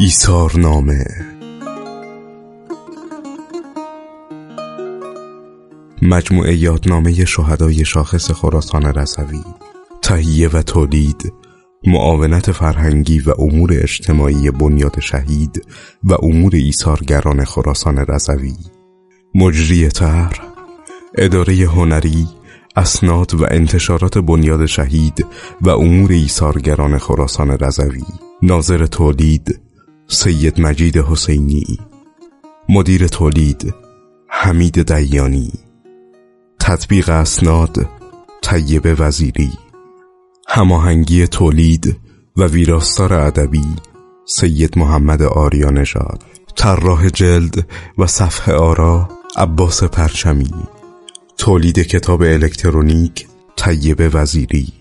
ایثارنامه. مجموعه یادنامه شهدای شاخص خراسان رضوی. تهیه و تولید، معاونت فرهنگی و امور اجتماعی بنیاد شهید و امور ایثارگران خراسان رضوی. مجری طرح، اداره هنری، اسناد و انتشارات بنیاد شهید و امور ایثارگران خراسان رضوی. ناظر تولید سید مجید حسینی. مدیر تولید حمید دیانی. تطبیق اسناد طیبه وزیری. هماهنگی تولید و ویراستار ادبی سید محمد آریانژاد. طراح جلد و صفحه آرا عباس پرچمی. تولید کتاب الکترونیک طیبه وزیری.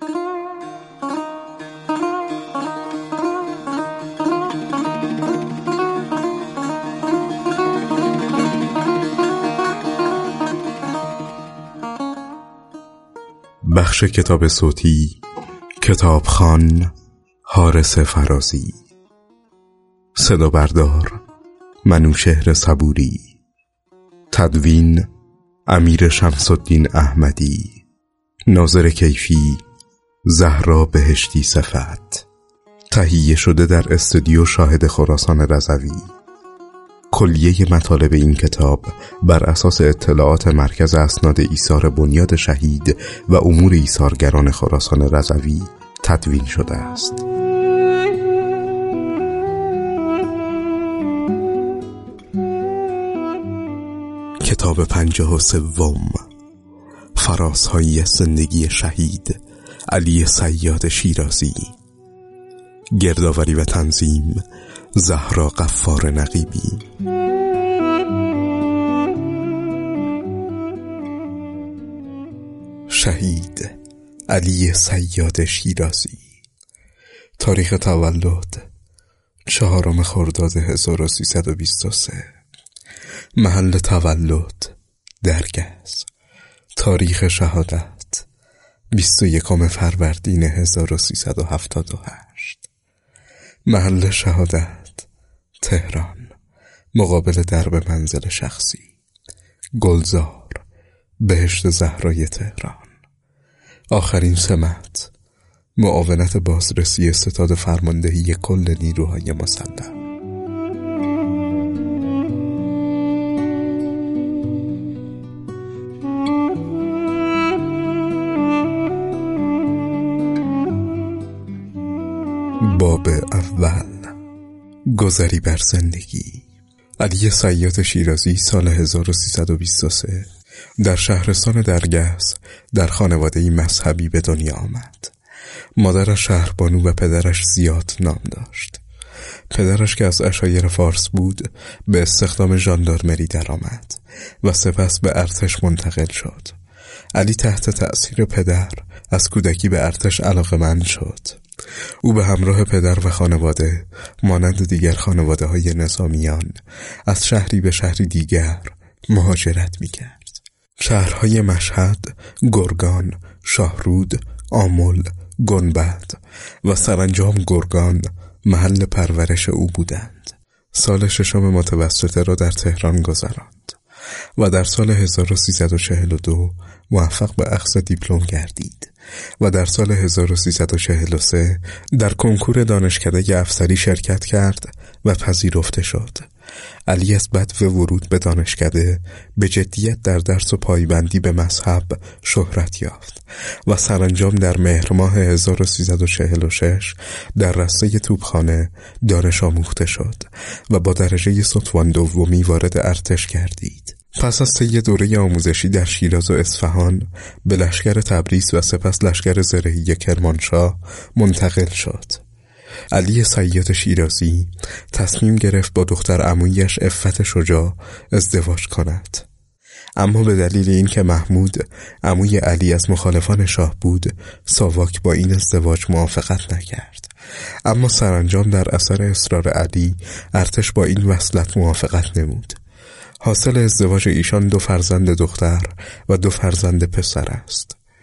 بخش کتاب صوتی کتابخوان حارس فرازی. صدا بردار منوشهر صبوری. تدوین امیر شمس الدین احمدی. ناظر کیفی زهرا بهشتی صفت. تهیه شده در استودیو شاهد خراسان رضوی. کلیه مطالب این کتاب بر اساس اطلاعات مرکز اسناد ایثار بنیاد شهید و امور ایثارگران خراسان رضوی تدوین شده است. کتاب 53 فرازهایی از زندگی شهید علی صیاد شیرازی. گردآوری و تنظیم زهرا غفار نقیبی. شهید علی صیاد شیرازی. تاریخ تولد 4 خرداد 1323. محل تولد درگز. تاریخ شهادت 21 فروردین 1378. محل شهادت تهران، مقابل درب منزل شخصی. گلزار، بهشت زهرای تهران. آخرین سمت معاونت بازرسی ستاد فرماندهی کل نیروهای مسلح. باب اول، گذری بر زندگی. علی صیاد شیرازی سال 1323 در شهرستان درگز در خانواده‌ای مذهبی به دنیا آمد. مادرش شهربانو و پدرش زیاد نام داشت. پدرش که از عشایر فارس بود به استخدام ژاندارمری درآمد و سپس به ارتش منتقل شد. علی تحت تأثیر پدر از کودکی به ارتش علاقه‌مند شد. او به همراه پدر و خانواده مانند دیگر خانواده‌های نظامیان از شهری به شهری دیگر مهاجرت می‌کرد. شهرهای مشهد، گرگان، شاهرود، آمل، گنبد و سرانجام گرگان محل پرورش او بودند. سال 6 متوسطه را در تهران گذراند و در سال 1342 موفق به اخذ دیپلم گردید و در سال 1343 در کنکور دانشکده افسری شرکت کرد و پذیرفته شد. علی از بدو ورود به دانشکده به جدیت در درس و پایبندی به مذهب شهرت یافت و سرانجام در مهر ماه 1346 در رسته توپخانه دانش آموخته شد و با درجه ستوان دومی وارد ارتش گردید. پس از طی دوره آموزشی در شیراز و اصفهان به لشکر تبریز و سپس لشکر زرهی کرمانشاه منتقل شد. علی صیاد شیرازی تصمیم گرفت با دختر عمویش عفت شجاع ازدواج کند، اما به دلیل اینکه محمود عموی علی از مخالفان شاه بود ساواک با این ازدواج موافقت نکرد. اما سرانجام در اثر اصرار علی ارتش با این وصلت موافقت نمود. حاصل ازدواج ایشان 2 فرزند دختر و 2 فرزند پسر است.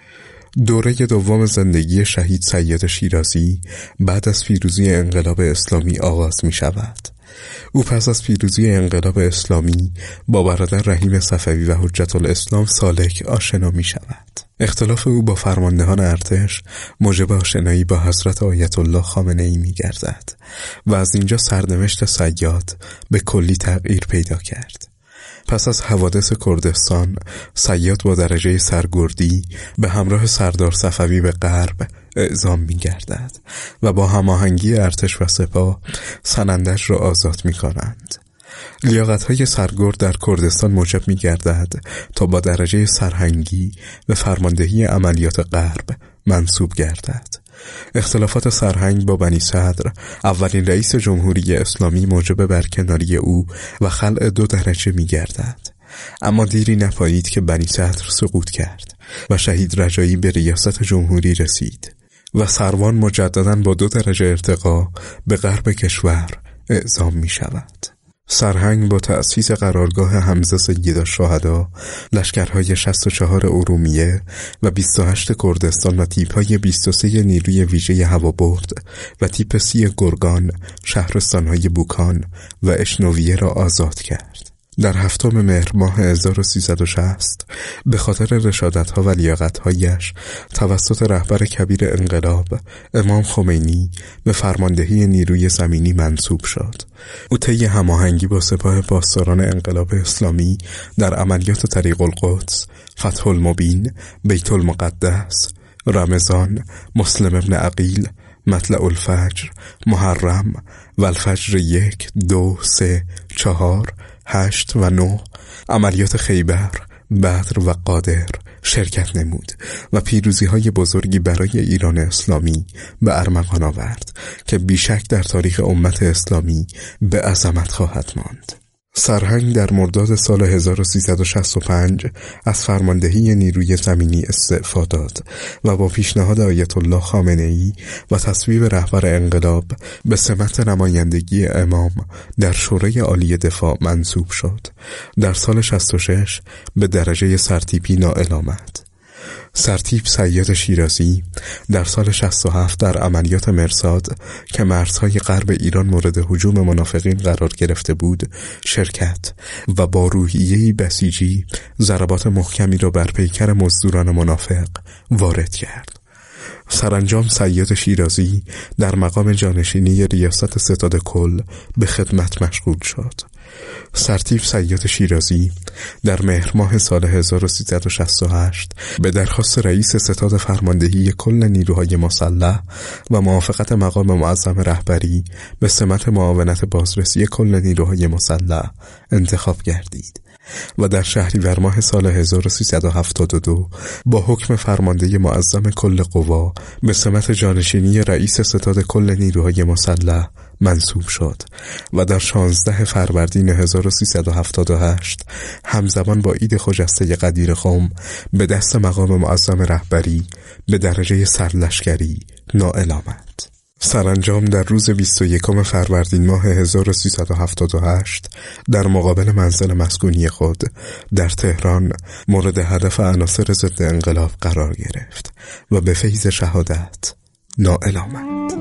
دوره دوم زندگی شهید سید شیرازی بعد از پیروزی انقلاب اسلامی آغاز می شود. او پس از پیروزی انقلاب اسلامی با برادر رحیم صفوی و حجت الاسلام سالک آشنا می شود. اختلاف او با فرماندهان ارتش موجب آشنایی با حضرت آیت الله خامنه ای می گردد و از اینجا سرنوشت صیاد به کلی تغییر پیدا کرد. پس از حوادث کردستان، صیاد با درجه سرگردی به همراه سردار صفوی به غرب اعزام می گردد و با هماهنگی ارتش و سپاه سنندج را آزاد می کنند. لیاقت‌های سرگرد در کردستان موجب می گردد تا با درجه سرهنگی به فرماندهی عملیات غرب منصوب گردد. اختلافات سرهنگ با بنی صدر، اولین رئیس جمهوری اسلامی، موجب برکناری او و خلع 2 درجه می گردد. اما دیری نپایید که بنی صدر سقوط کرد و شهید رجایی به ریاست جمهوری رسید و سروان مجدداً با 2 درجه ارتقا به غرب کشور اعزام می شود. سرهنگ با تأسیس قرارگاه حمزه سیدالشهدا، لشکرهای 64 ارومیه و 28 کردستان و تیپ‌های 23 نیروی ویژه هوابرد و تیپ 30 گرگان، شهرستانهای بوکان و اشنویه را آزاد کرد. در 7 مهر ماه 1360 به خاطر رشادت‌ها و لیاقت‌هایش توسط رهبر کبیر انقلاب امام خمینی به فرماندهی نیروی زمینی منصوب شد. او طی هماهنگی با سپاه پاسداران انقلاب اسلامی در عملیات طریق القدس، فتح المبین، بیت المقدس، رمضان، مسلم ابن عقیل، مطلع الفجر، محرم و الفجر 1، 2، 3، 4، 8 و 9، عملیات خیبر، بدر و قادر شرکت نمود و پیروزی‌های بزرگی برای ایران اسلامی به ارمغان آورد که بیشک در تاریخ امت اسلامی به عظمت خواهد ماند. سرهنگ در مرداد سال 1365 از فرماندهی نیروی زمینی استعفا داد و با پیشنهاد آیت الله خامنه ای و تصویب رهبر انقلاب به سمت نمایندگی امام در شورای عالی دفاع منصوب شد. در سال 66 به درجه سرتیپی نائل آمد. سرتیپ سید شیرازی در سال 67 در عملیات مرصاد که مرزهای غرب ایران مورد هجوم منافقین قرار گرفته بود شرکت و با روحیه‌ای بسیجی ضربات محکمی را بر پیکر مزدوران منافق وارد کرد. سرانجام سید شیرازی در مقام جانشینی ریاست ستاد کل به خدمت مشغول شد. سرتیپ سید شیرازی در مهر ماه سال 1368 به درخواست رئیس ستاد فرماندهی کل نیروهای مسلح و موافقت مقام معظم رهبری به سمت معاونت بازرسی کل نیروهای مسلح انتخاب گردید و در شهریور ماه سال 1372 با حکم فرمانده معظم کل قوا به سمت جانشینی رئیس ستاد کل نیروهای مسلح منصوب شد و در 16 فروردین 1378 همزمان با عید خجسته قدیر قم به دست مقام معظم رهبری به درجه سرلشکری نائل آمد. سرانجام در روز 21 فروردین ماه 1378 در مقابل منزل مسکونی خود در تهران مورد هدف عناصر ضد انقلاب قرار گرفت و به فیض شهادت نائل آمد.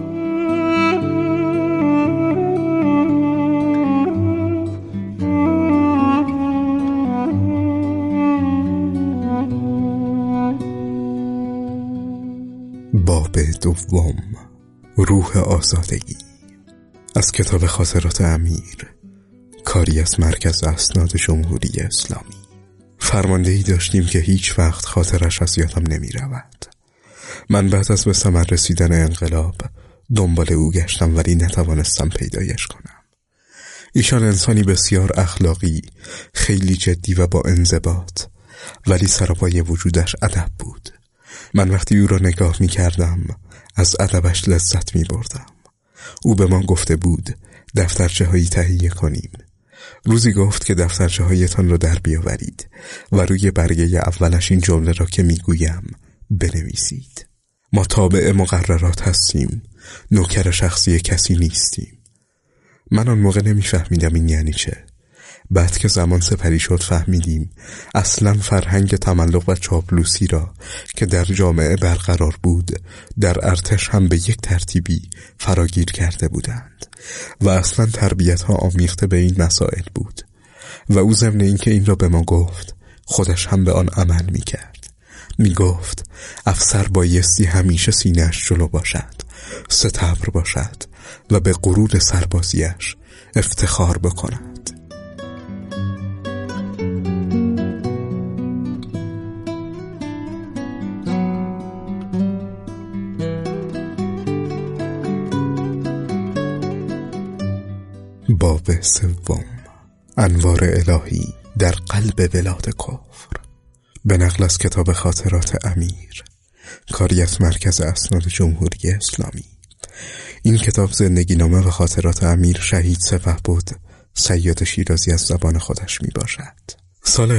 باب دوم، روح آزادگی، از کتاب خاطرات امیر، کاری از مرکز اسناد جمهوری اسلامی. فرماندهی داشتیم که هیچ وقت خاطرش از یادم نمی رود. من بعد از به ثمر رسیدن انقلاب دنبال او گشتم ولی نتوانستم پیدایش کنم. ایشان انسانی بسیار اخلاقی، خیلی جدی و با انضباط، ولی سراپای وجودش ادب بود. من وقتی او را نگاه می کردم از ادبش لذت می بردم. او به ما گفته بود دفترچه هایی تهیه کنیم. روزی گفت که دفترچه هایتان را در بیاورید و روی برگه اولش این جمله را که می گویم بنویسید: ما تابع مقررات هستیم، نوکر شخصی کسی نیستیم. من آن موقع نمی فهمیدم این یعنی چه. بعد که زمان سپری شد فهمیدیم اصلا فرهنگ تملق و چاپلوسی را که در جامعه برقرار بود در ارتش هم به یک ترتیبی فراگیر کرده بودند و اصلا تربیت ها آمیخته به این مسائل بود و او ضمن این که این را به ما گفت خودش هم به آن عمل می کرد. می گفت افسر بایستی همیشه سینه‌اش جلو باشد، ستبر باشد و به غرور سربازیش افتخار بکند. باب سوم، انوار الهی در قلب بلاد کفر، به نقل از کتاب خاطرات امیر، کاری از مرکز اسناد جمهوری اسلامی. این کتاب زندگی نامه و خاطرات امیر شهید سپهبد صیاد شیرازی از زبان خودش می باشد. سال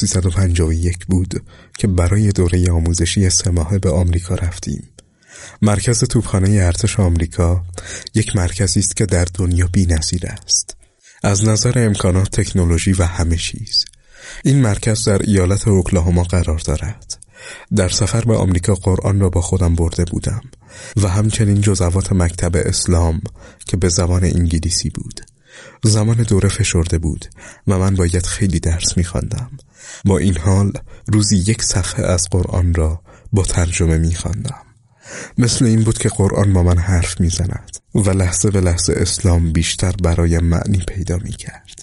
1351 بود که برای دوره آموزشی 3 ماهه به آمریکا رفتیم. مرکز توپخانه ارتش آمریکا یک مرکزی است که در دنیا بی‌نظیر است از نظر امکانات، تکنولوژی و همه چیز. این مرکز در ایالت اوکلاهوما قرار دارد. در سفر به آمریکا قرآن را با خودم برده بودم و همچنین جزوات مکتب اسلام که به زبان انگلیسی بود. زمان دوره فشرده بود و من باید خیلی درس می‌خواندم. با این حال روزی 1 صفحه از قرآن را با ترجمه می‌خواندم. مثل این بود که قرآن با من حرف می‌زند و لحظه به لحظه اسلام بیشتر برایم معنی پیدا می‌کرد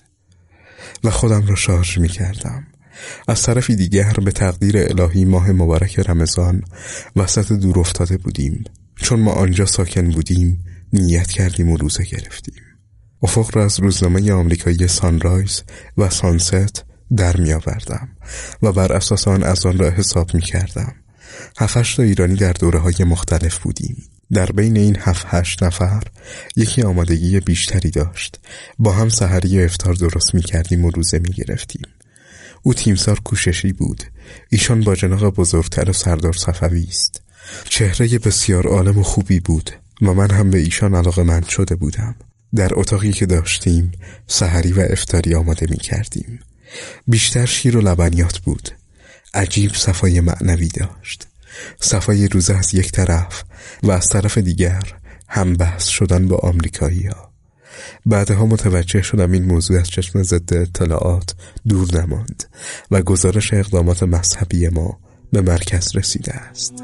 و خودم را شارژ می‌کردم. از طرفی دیگر به تقدیر الهی ماه مبارک رمضان وسط دور افتاده بودیم. چون ما آنجا ساکن بودیم نیت کردیم و روزه گرفتیم. افق را از روزنامه آمریکایی سانرایز و سانست در می آوردم و بر اساس آن از آن را حساب می کردم. 7-8 تا ایرانی در دوره های مختلف بودیم. در بین این 7-8 نفر یکی آمادگی بیشتری داشت. با هم سحری و افطار درست می کردیم و روزه می گرفتیم. او تیمسار کوششی بود. ایشان با جناق بزرگتر و سردار صفوی است. چهره بسیار عالم و خوبی بود و من هم به ایشان علاقه‌مند شده بودم. در اتاقی که داشتیم سحری و افطاری آماده می کردیم. بیشتر شیر و لبنیات بود. عجیب صفای معنوی داشت. صفای روزه از یک طرف و از طرف دیگر هم بحث شدن با آمریکایی‌ها. بعدها متوجه شدم این موضوع از چشم ضد اطلاعات دور نماند و گزارش اقدامات مذهبی ما به مرکز رسیده است.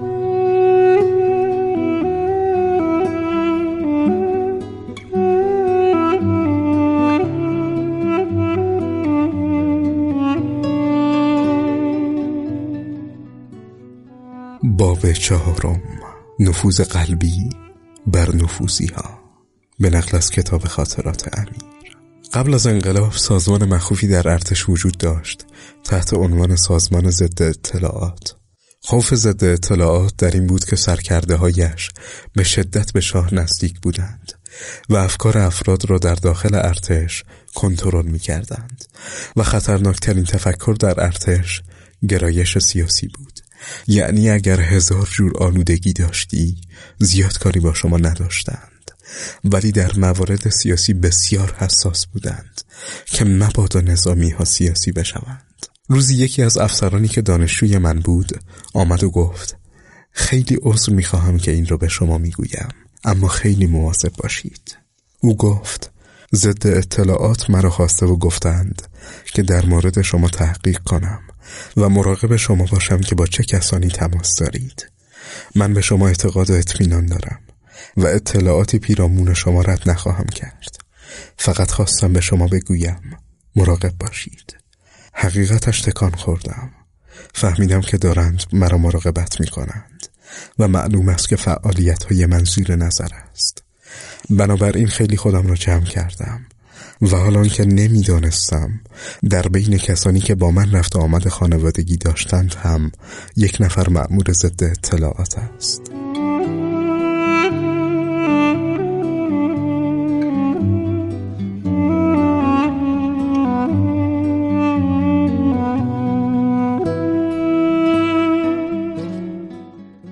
باب 4، نفوذ قلبی بر نفوذی ها، به نقل از کتاب خاطرات امیر. قبل از انقلاب سازمان مخوفی در ارتش وجود داشت تحت عنوان سازمان ضد اطلاعات. خوف ضد اطلاعات در این بود که سرکرده هایش به شدت به شاه نزدیک بودند و افکار افراد را در داخل ارتش کنترل می کردند و خطرناکترین تفکر در ارتش گرایش سیاسی بود. یعنی اگر 1000 جور آلودگی داشتی زیاد کاری با شما نداشتند، ولی در موارد سیاسی بسیار حساس بودند که مبادا نظامی ها سیاسی بشوند. روزی یکی از افسرانی که دانشجوی من بود آمد و گفت خیلی عذر میخواهم که این رو به شما میگویم، اما خیلی مواظب باشید. او گفت ضد اطلاعات مرا خواسته و گفتند که در مورد شما تحقیق کنم و مراقب شما باشم که با چه کسانی تماس دارید. من به شما اعتقاد و اطمینان دارم و اطلاعاتی پیرامون شما رد نخواهم کرد. فقط خواستم به شما بگویم مراقب باشید. حقیقتش تکان خوردم. فهمیدم که دارند مرا مراقبت می کنند و معلوم است که فعالیت‌های من زیر نظر است. بنابراین خیلی خودم را جمع کردم و حالان که نمیدانستم در بین کسانی که با من رفت و آمد خانوادگی داشتند هم یک نفر مأمور ضد اطلاعات است.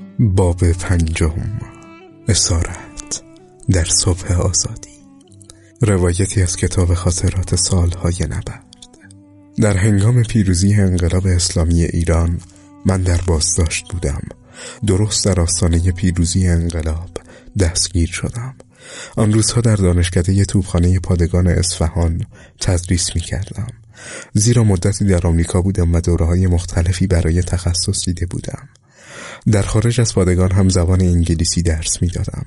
باب 5، اسارت در صبح آزادی. روایتی از کتاب خاطرات سالهای نبرد. در هنگام پیروزی انقلاب اسلامی ایران من در بازداشت بودم. درست در آستانه پیروزی انقلاب دستگیر شدم. آن روزها در دانشکده توپخانه پادگان اصفهان تدریس می کردم. زیرا مدتی در آمریکا بودم و دوره‌های مختلفی برای تخصص دیده بودم. در خارج از پادگان هم زبان انگلیسی درس می دادم.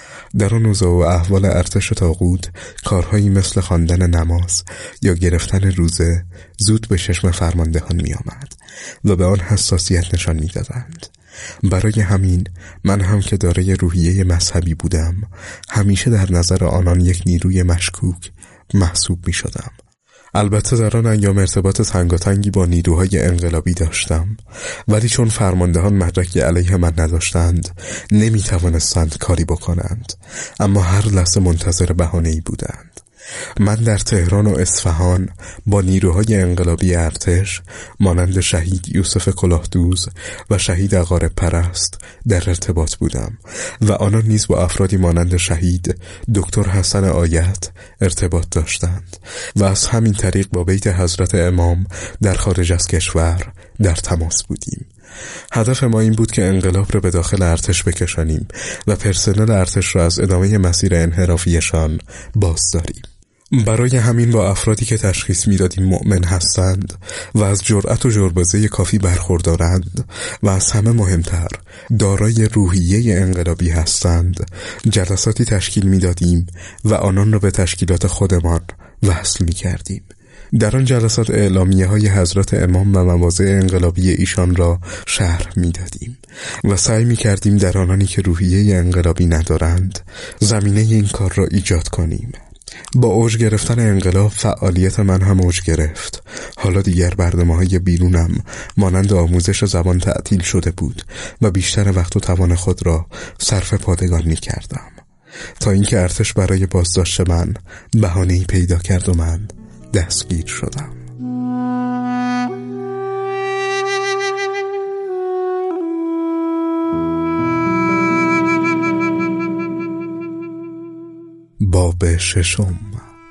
در آن اوضاع و احوال ارتش طاغوت کارهایی مثل خواندن نماز یا گرفتن روزه زود به چشم فرماندهان می آمد و به آن حساسیت نشان می دادند. برای همین من هم که دارای روحیه مذهبی بودم همیشه در نظر آنان یک نیروی مشکوک محسوب می شدم. البته در آن ایام ارتباط تنگاتنگی با نیروهای انقلابی داشتم، ولی چون فرماندهان مدرکی علیه من نداشتند نمی توانستند کاری بکنند، اما هر لحظه منتظر بهانه‌ای بودند. من در تهران و اصفهان با نیروهای انقلابی ارتش مانند شهید یوسف کلاهدوز و شهید عقارب پرست در ارتباط بودم و آنان نیز با افرادی مانند شهید دکتر حسن آیت ارتباط داشتند و از همین طریق با بیت حضرت امام در خارج از کشور در تماس بودیم. هدف ما این بود که انقلاب را به داخل ارتش بکشانیم و پرسنل ارتش را از ادامه مسیر انحرافیشان باز داریم. برای همین با افرادی که تشخیص میدادیم مؤمن هستند و از جرأت و جربزه کافی برخوردارند و از همه مهمتر دارای روحیه انقلابی هستند جلساتی تشکیل میدادیم و آنان را به تشکیلات خودمان وصل میکردیم. در آن جلسات اعلامیه های حضرت امام و مواضع انقلابی ایشان را شرح می دادیم و سعی می کردیم در آنانی که روحیه انقلابی ندارند زمینه این کار را ایجاد کنیم. با اوج گرفتن انقلاب فعالیت من هم اوج گرفت. حالا دیگر برنامه‌های بیرونم مانند آموزش زبان تعطیل شده بود و بیشتر وقت و توان خود را صرف پادگان می کردم، تا اینکه ارتش برای بازداشت من بهانه‌ای پیدا کرد و من دستگیر شدم. باب ششم،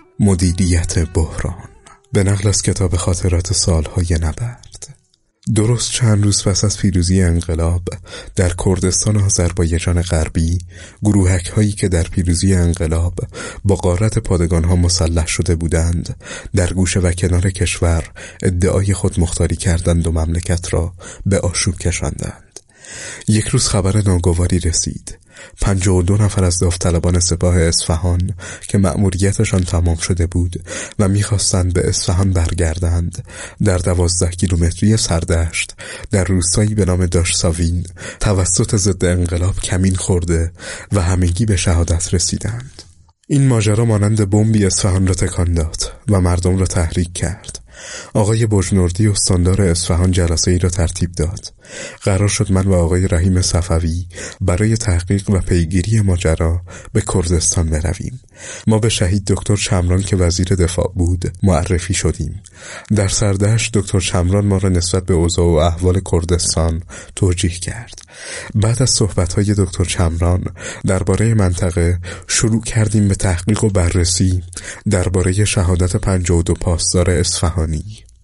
مدیریت بحران، به نقل از کتاب خاطرات سالهای نبرد. درست چند روز پس از پیروزی انقلاب در کردستان و آذربایجان غربی گروهک هایی که در پیروزی انقلاب با غارت پادگان ها مسلح شده بودند در گوشه و کنار کشور ادعای خود مختاری کردند و مملکت را به آشوب کشاندند. یک روز خبر ناگواری رسید. 52 نفر از داوطلبان سپاه اصفهان که مأموریتشان تمام شده بود و می‌خواستند به اصفهان برگردند در 12 کیلومتری سردشت در روستایی به نام داشساوین توسط ضد انقلاب کمین خورده و همگی به شهادت رسیدند. این ماجرا مانند بمبی اصفهان را تکان داد و مردم را تحریک کرد. آقای بجنوردی استاندار اصفهان جلسه‌ای را ترتیب داد. قرار شد من و آقای رحیم صفوی برای تحقیق و پیگیری ماجرا به کردستان برویم. ما به شهید دکتر شمران که وزیر دفاع بود معرفی شدیم. در سردشت دکتر شمران ما را نسبت به اوضاع و احوال کردستان توجیه کرد. بعد از صحبت‌های دکتر شمران درباره منطقه شروع کردیم به تحقیق و بررسی درباره شهادت 52 پاسدار اصفهانی.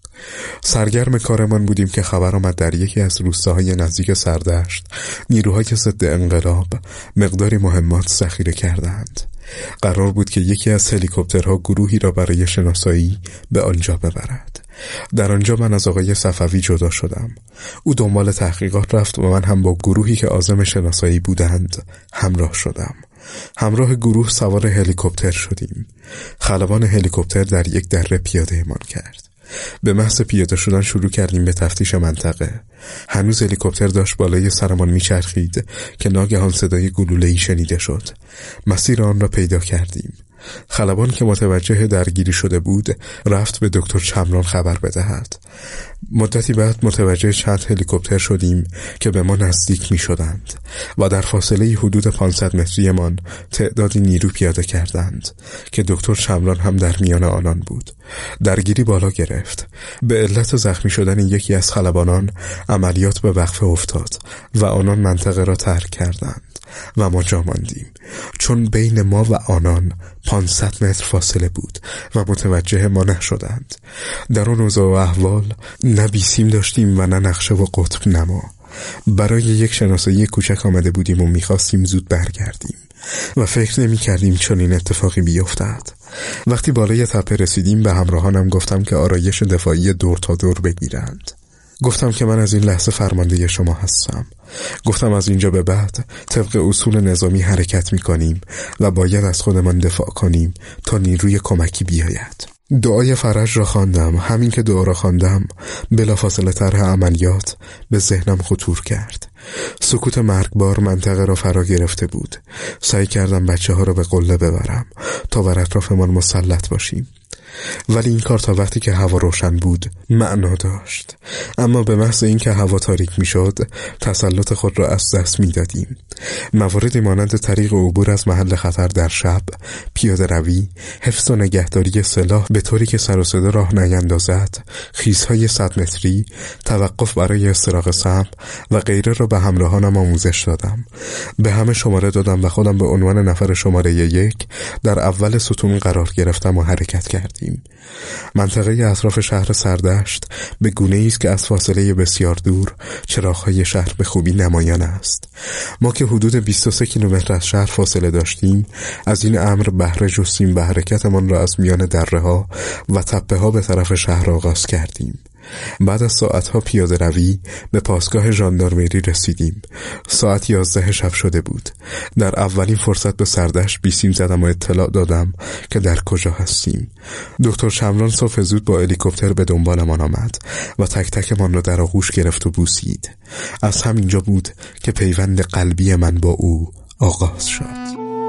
سرگرم کارمان بودیم که خبر آمد در یکی از روستاهای نزدیک سردشت نیروهای ضد انقلاب مقداری مهمات ذخیره کردند. قرار بود که یکی از هلیکوپترها گروهی را برای شناسایی به آنجا ببرد. در آنجا من از آقای صفوی جدا شدم. او دنبال تحقیقات رفت و من هم با گروهی که عازم شناسایی بودند همراه شدم. همراه گروه سوار هلیکوپتر شدیم. خلبان هلیکوپتر در یک دره پیاده امان کرد. به محض پیاده شدن شروع کردیم به تفتیش منطقه. هنوز هلیکوپتر داشت بالای سرمان میچرخید که ناگهان صدای گلوله‌ای شنیده شد. مسیر آن را پیدا کردیم. خلبان که متوجه درگیری شده بود رفت به دکتر شمران خبر بدهد. مدتی بعد متوجه چند هلیکوپتر شدیم که به ما نزدیک می شدند و در فاصله حدود 500 متری من تعدادی نیرو پیاده کردند که دکتر شمران هم در میان آنان بود. درگیری بالا گرفت. به علت زخمی شدن یکی از خلبانان عملیات به وقفه افتاد و آنان منطقه را ترک کردند. و ما جا ماندیم، چون بین ما و آنان 500 متر فاصله بود و متوجه ما نشدند. در آن اوضاع و احوال نه بیسیم داشتیم و نه نقشه و قطب نما. برای یک شناسایی کوچک آمده بودیم و می‌خواستیم زود برگردیم و فکر نمی‌کردیم چون این اتفاقی بیفتد. وقتی بالای تپه رسیدیم به همراهانم گفتم که آرایش دفاعی دور تا دور بگیرند. گفتم که من از این لحظه فرمانده شما هستم. گفتم از اینجا به بعد طبق اصول نظامی حرکت می‌کنیم و باید از خودمان دفاع کنیم تا نیروی کمکی بیاید. دعای فرج را خواندم. همین که دعا را خواندم بلافاصله طرح عملیات به ذهنم خطور کرد. سکوت مرگبار منطقه را فرا گرفته بود. سعی کردم بچه ها را به قله ببرم تا بر اطرافمان مسلط باشیم، ولی این کار تا وقتی که هوا روشن بود معنا داشت. اما به محض این که هوا تاریک می شد تسلط خود را از دست می دادیم. مواردی مانند طریق عبور از محل خطر در شب، پیاده روی، حفظ و نگهداری سلاح به طوری که سر و صدا راه نیندازد، خیزهای 100 متری، توقف برای استراق سم و غیره را به همراهانم آموزش دادم. به همه شماره دادم و خودم به عنوان نفر شماره 1 در اول ستون قرار گرفتم و حرکت کردیم. منطقه اطراف شهر سردشت به گونه‌ای است که از فاصله بسیار دور چراغ‌های شهر به خوبی نمایان است. ما که حدود 23 کیلومتر از شهر فاصله داشتیم، از این امر بهره جستیم و حرکتمان را از میان دره‌ها و تپه‌ها به طرف شهر آغاز کردیم. بعد از ساعتها پیاده روی به پاسگاه ژاندارمری رسیدیم. ساعت 11 شب شده بود. در اولین فرصت به سردشت بیسیم زدم و اطلاع دادم که در کجا هستیم. دکتر شمران صبح زود با هلیکوپتر به دنبالمان آمد و تک تکمان را در آغوش گرفت و بوسید. از همینجا بود که پیوند قلبی من با او آغاز شد.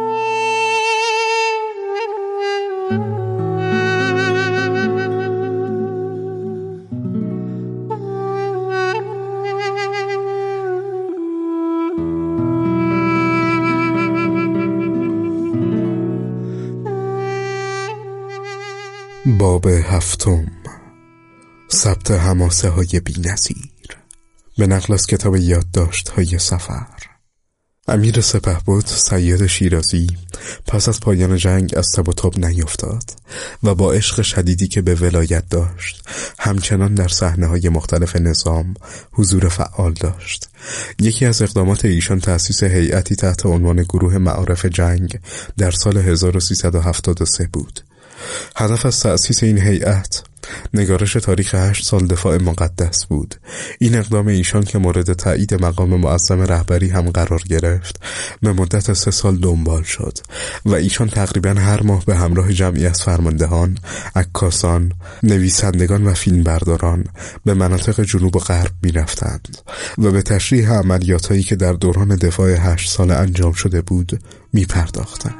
باب 7. ثبت حماسه های بی‌نظیر. به نقل از کتاب یادداشت‌های سفر. امیر سپهبد صیاد شیرازی پس از پایان جنگ از تب و تاب نیفتاد و با عشق شدیدی که به ولایت داشت همچنان در صحنه‌های مختلف نظام حضور فعال داشت. یکی از اقدامات ایشان تأسیس هیئتی تحت عنوان گروه معارف جنگ در سال 1373 بود. هدف از تأسیس این هیئت نگارش تاریخ 8 سال دفاع مقدس بود. این اقدام ایشان که مورد تایید مقام معظم رهبری هم قرار گرفت به مدت 3 سال دنبال شد و ایشان تقریبا هر ماه به همراه جمعی از فرماندهان، عکاسان، نویسندگان و فیلمبرداران به مناطق جنوب و غرب می رفتند و به تشریح عملیاتایی که در دوران دفاع 8 سال انجام شده بود می پرداختند.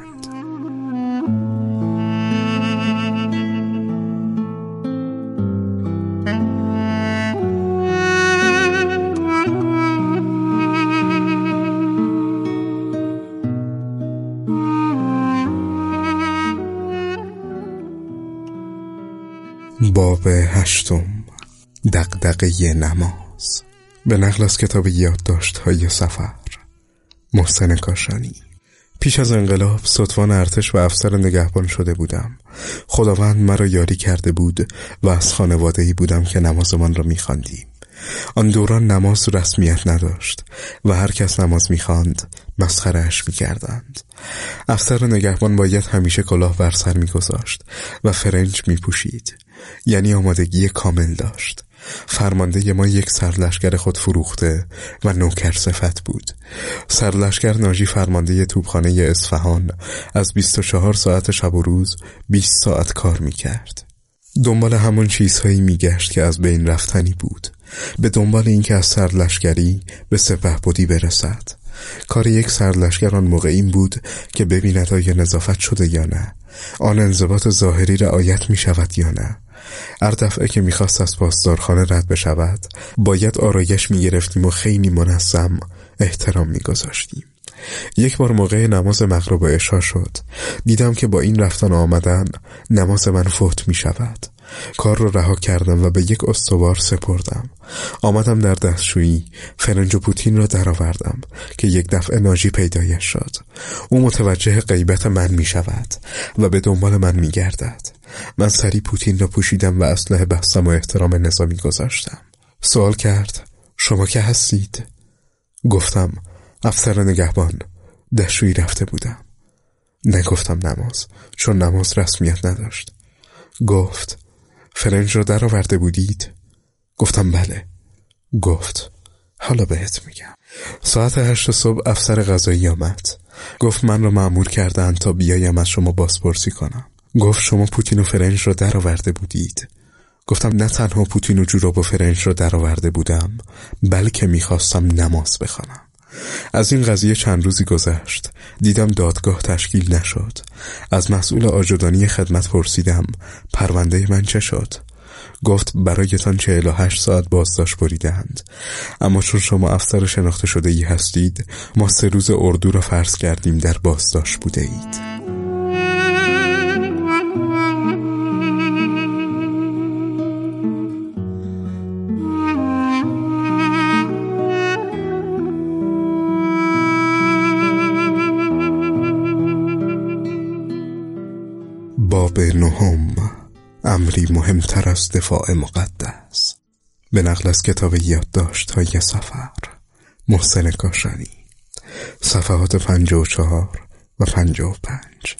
باب 8. دغدغه نماز. به نقل از کتاب یادداشت‌های سفر. محسن کاشانی. پیش از انقلاب ستوان ارتش و افسر نگهبان شده بودم. خداوند مرا یاری کرده بود و از خانواده‌ای بودم که نمازمان را می‌خواندیم. آن دوران نماز رسمیت نداشت و هر کس نماز می‌خواند مسخره‌اش می‌کردند. افسر نگهبان باید همیشه کلاه بر سر می‌گذاشت و فرنج می‌پوشید، یعنی آمادگی کامل داشت. فرمانده ما یک سرلشکر خود فروخته و نوکر صفت بود. سرلشکر ناجی فرمانده توپخانه اصفهان از 24 ساعت شب و روز 20 ساعت کار می‌کرد. دنبال همون چیزهایی می‌گشت که از بین رفتنی بود، به دنبال اینکه از سرلشکری به سپهبدی برسد. کار یک سرلشکر آن موقع این بود که ببیند آیا نظافت شده یا نه، آن انضباط ظاهری رعایت می شود یا نه. هر دفعه که میخواست از پاسدارخانه رد بشود باید آرایش میگرفتیم و خیلی منظم احترام میگذاشتیم. یک بار موقع نماز مغرب و عشا شد. دیدم که با این رفتن آمدن نماز من فوت می شود. کار رو رها کردم و به یک استوار سپردم. آمدم در دستشویی، فرنج و پوتین را درآوردم که یک دفعه ناجی پیدایش شد. او متوجه غیبت من می شود و به دنبال من می گردد. من سری پوتین را پوشیدم و اسلحه بستم و احترام نظامی گذاشتم. سوال کرد شما که هستید؟ گفتم افسر نگهبان، دستشویی رفته بودم. نگفتم نماز، چون نماز رسمیت نداشت. گفت فرنج را در آورده بودید؟ گفتم بله. گفت حالا بهت میگم. ساعت 8 صبح افسر قضایی آمد. گفت من را مأمور کردند تا بیایم از شما بازپرسی کنم. گفت شما پوتین و فرنج را در آورده بودید؟ گفتم نه تنها پوتین و جوراب و فرنج را در آورده بودم، بلکه میخواستم نماز بخوانم. از این قضیه چند روزی گذشت. دیدم دادگاه تشکیل نشد. از مسئول آجودانی خدمت پرسیدم پرونده من چه شد؟ گفت برایتان 48 ساعت بازداشت بریدند، اما چون شما افسر شناخته شده ای هستید، ما 3 روز اردو را فرض کردیم در بازداشت بوده اید. باب 9، امری مهمتر از دفاع مقدس. به نقل از کتاب یادداشت‌های سفر، محسن کاشانی، صفحات 54 و 55.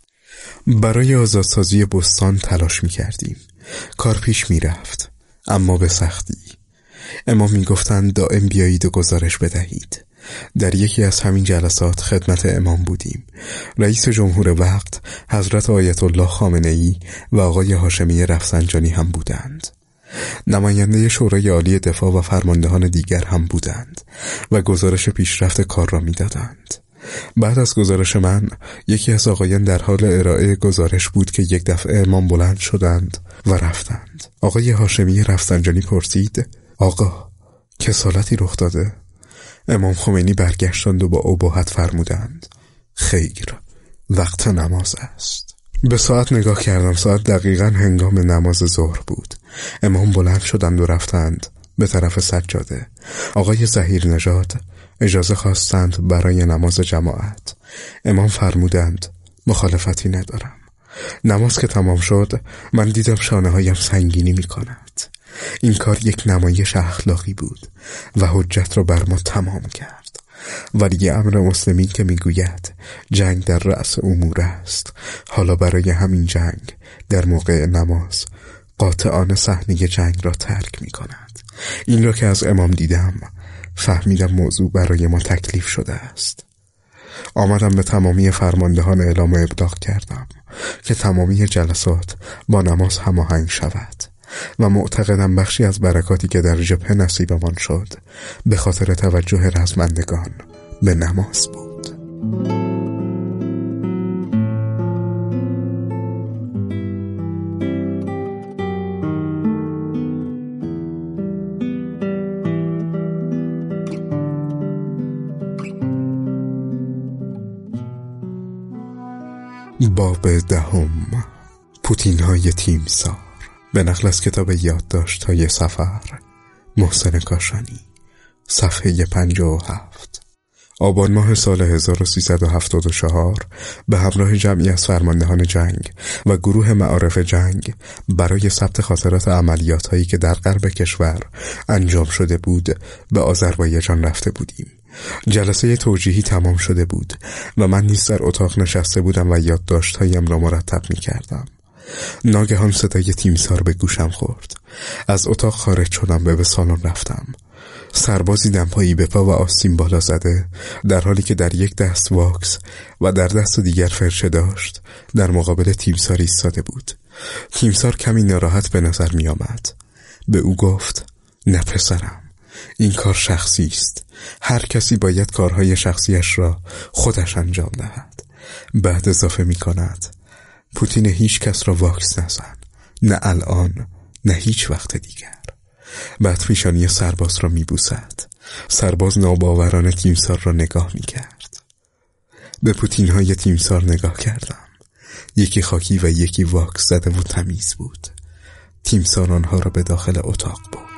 برای آزادسازی بستان تلاش می‌کردیم. کار پیش می‌رفت، اما به سختی. امام می‌گفتند دائم بیایید و گزارش بدهید. در یکی از همین جلسات خدمت امام بودیم. رئیس جمهور وقت حضرت آیت الله خامنه‌ای و آقای هاشمی رفسنجانی هم بودند. نماینده شورای عالی دفاع و فرماندهان دیگر هم بودند و گزارش پیشرفت کار را می‌دادند. بعد از گزارش من، یکی از آقایان در حال ارائه گزارش بود که یک دفعه امام بلند شدند و رفتند. آقای هاشمی رفسنجانی پرسید آقا کسالتی رخ داده؟ امام خمینی برگشتند و با اباحت فرمودند خیر، وقت نماز است. به ساعت نگاه کردم. ساعت دقیقاً هنگام نماز ظهر بود. امام بلند شدند و رفتند به طرف سجاده. آقای ظهیر نژاد اجازه خواستند برای نماز جماعت. امام فرمودند مخالفتی ندارم. نماز که تمام شد، من دیدم شانه هایم سنگینی می کند. این کار یک نمایش اخلاقی بود و حجت را بر ما تمام کرد. ولی امر مسلمین که میگوید جنگ در رأس امور است، حالا برای همین جنگ در موقع نماز قاطعانه صحنه جنگ را ترک می کند. این را که از امام دیدم، فهمیدم موضوع برای ما تکلیف شده است. آمدم به تمامی فرماندهان اعلام ابلاغ کردم که تمامی جلسات با نماز هماهنگ شود و معتقدم بخشی از برکاتی که در جبهه نصیبمان شد به خاطر توجه رزمندگان به نماز بود. باب 10، پوتین های تیمسار. به نقل از کتاب یادداشت‌های سفر، محسن کاشانی، صفحه 57. آبان ماه سال 1374 به همراه جمعی از فرماندهان جنگ و گروه معارف جنگ برای ثبت خاطرات عملیات‌هایی که در غرب کشور انجام شده بود به آذربایجان رفته بودیم. جلسه توجیهی تمام شده بود و من نیز در اتاق نشسته بودم و یادداشت‌هایم را مرتب می‌کردم. ناگهان صدای تیمسار به گوشم خورد. از اتاق خارج شدم و به سالن رفتم. سربازی دمپایی به پا و آستین بالا زده، در حالی که در یک دست واکس و در دست دیگر فرچه داشت، در مقابل تیمسار ایستاده بود. تیمسار کمی ناراحت به نظر می آمد. به او گفت نه پسرم، این کار شخصی است. هر کسی باید کارهای شخصیش را خودش انجام دهد. بعد اضافه می کند پوتین هیچ کس را واکس نزن، نه الان نه هیچ وقت دیگر. بعد پیشانی سرباز را می بوسد. سرباز ناباورانه تیمسار را نگاه می کرد. به پوتین های تیمسار نگاه کردم. یکی خاکی و یکی واکس زده و تمیز بود. تیمسار آنها را به داخل اتاق برد.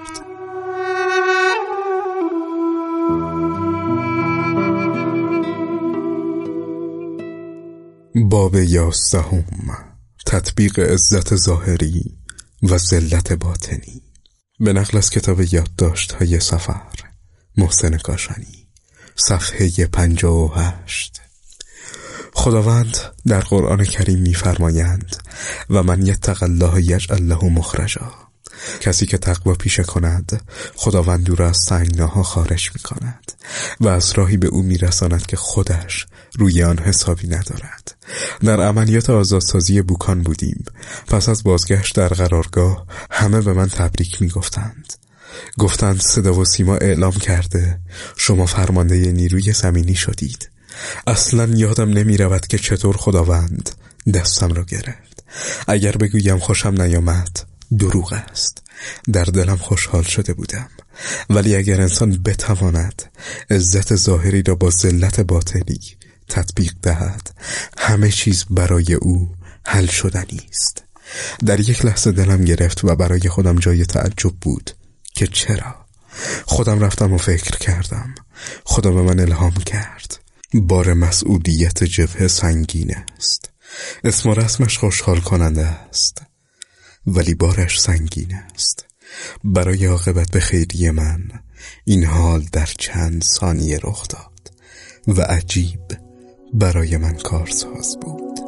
باب 11. تطبیق عزت ظاهری و ذلت باطنی. به نقل از کتاب یادداشت‌های سفر، محسن کاشانی، صفحه 58. خداوند در قرآن کریم می‌فرمایند و من یتق الله یجعل له مخرجا. کسی که تقوا پیشه کند خداوند او را از تنگناها خارج می‌کند و از راهی به او می‌رساند که خودش روی آن حسابی ندارد. در عملیات آزادسازی بوکان بودیم. پس از بازگشت در قرارگاه همه به من تبریک می‌گفتند. گفتند صدا و سیما اعلام کرده شما فرمانده نیروی زمینی شدید. اصلا یادم نمی رود که چطور خداوند دستم را گرفت. اگر بگویم خوشم نیامد دروغ است. در دلم خوشحال شده بودم. ولی اگر انسان بتواند عزت ظاهری را با ذلت باطنی تطبیق دهد، همه چیز برای او حل شدنی است. در یک لحظه دلم گرفت و برای خودم جای تعجب بود که چرا. خودم رفتم و فکر کردم. خدا به من الهام کرد. بار مسئولیت جبهه سنگین است. اسم و رسمش خوشحال کننده است، ولی بارش سنگین است. برای عاقبت به خیری من این حال در چند ثانیه رخ داد و عجیب برای من کارساز بود.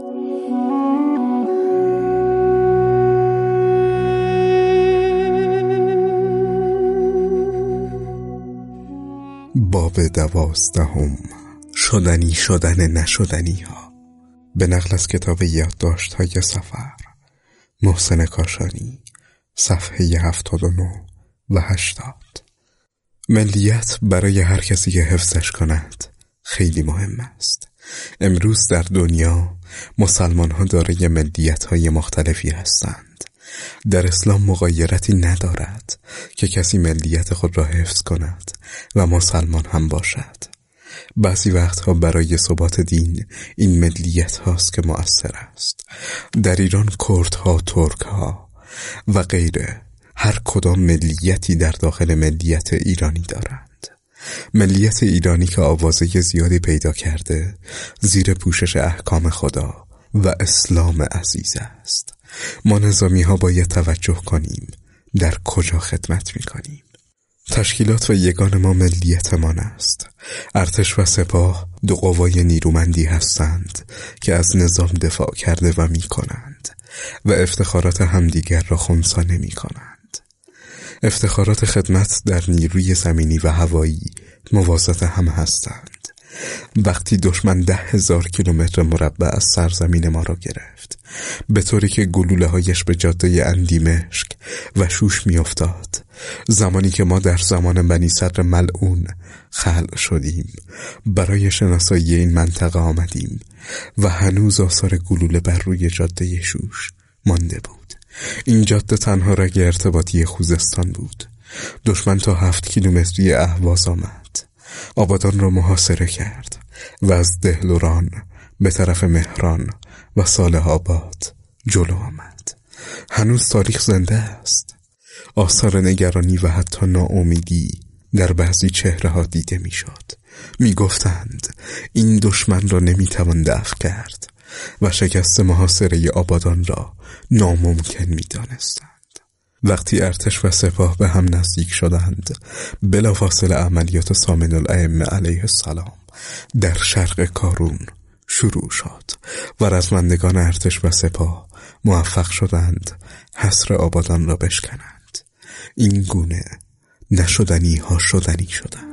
باب 12. شدنی شدن نشدنی ها. به نقل از کتاب یادداشت‌های سفر، محسن کاشانی، صفحه 79 و 80. ملیت برای هر کسی که حفظش کند خیلی مهم است. امروز در دنیا مسلمان ها دارای ملیت های مختلفی هستند. در اسلام مغایرتی ندارد که کسی ملیت خود را حفظ کند و مسلمان هم باشد. بعضی وقتها برای ثبات دین این ملیت هاست که مؤثر است. در ایران کردها، ترکها و غیره هر کدام ملیتی در داخل ملیت ایرانی دارند. ملیت ایرانی که آوازه زیادی پیدا کرده زیر پوشش احکام خدا و اسلام عزیز است. ما نظامی ها باید توجه کنیم در کجا خدمت می کنیم. تشکیلات و یگان ما ملیتمان است. ارتش و سپاه دو قوای نیرومندی هستند که از نظام دفاع کرده و می کنند و افتخارات همدیگر را خنثی نمی کنند. افتخارات خدمت در نیروی زمینی و هوایی موازات هم هستند. وقتی دشمن 10,000 کیلومتر مربع از سرزمین ما را گرفت، به طوری که گلوله هایش به جاده اندیمشک و شوش می افتاد، زمانی که ما در زمان بنی صدر ملعون خلق شدیم، برای شناسایی این منطقه آمدیم و هنوز آثار گلوله بر روی جاده شوش مانده بود. این جاده تنها رگ ارتباطی خوزستان بود. دشمن تا 7 کیلومتری اهواز آمد، آبادان را محاصره کرد و از دهلوران به طرف مهران و صالح آباد جلو آمد. هنوز تاریخ زنده است. آثار نگرانی و حتی ناامیدی در بعضی چهره ها دیده می شد. می گفتند این دشمن را نمی توان دفع کرد و شکست محاصره آبادان را ناممکن می دانستند. وقتی ارتش و سپاه به هم نزدیک شدند، بلافاصله عملیات سامن الائمه علیه السلام در شرق کارون شروع شد و رزمندگان ارتش و سپاه موفق شدند حصر آبادان را بشکنند. این گونه نشدنی ها شدنی شدند.